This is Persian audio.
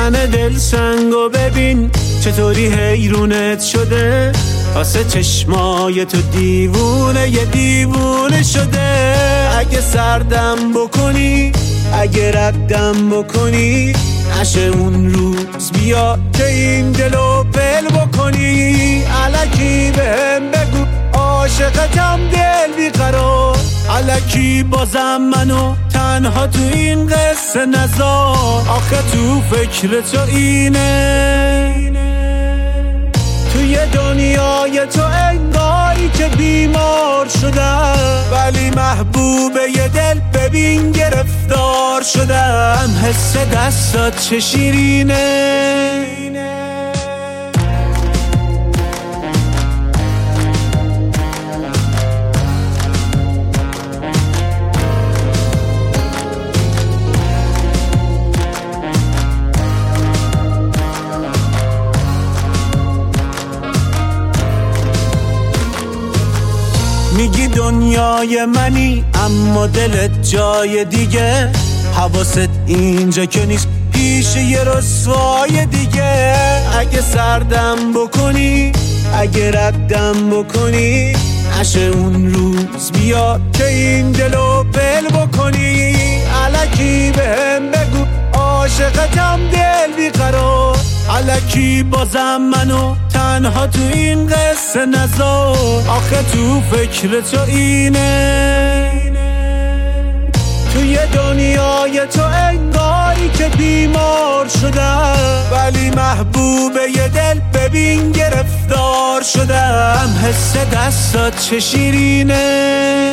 تن دل سنگو ببین چطوری حیرونت شده، واسه چشمای تو دیوونه یه دیوونه شده. اگه سردم بکنی، اگه ردم بکنی، نشه اون روز بیا که این دلو بل بکنی. الکی بهم بگو عاشقتم دل بیقرار، الکی بازم منو تنها تو این قصه نذار. آخه تو فکر تو اینه، توی دنیای تو انگاری که بیمار شدم، ولی محبوب یه دل ببین گرفتار شدم. حس دستات چه شیرینه، میگی دنیای منی اما دلت جای دیگه، حواست اینجا که نیست پیش یه رسوای دیگه. اگه سردم بکنی، اگه ردم بکنی، نشه اون روز بیا که این دلو بل بکنی. الکی بهم بگو عاشقتم دل بیقرار، الکی بازم منو تنها تو این قصه نذار. آخه تو فکر تو اینه، توی دنیای تو انگاری که بیمار شدم، ولی محبوب یه دل ببین گرفتار شدم. حس دستات چه شیرینه.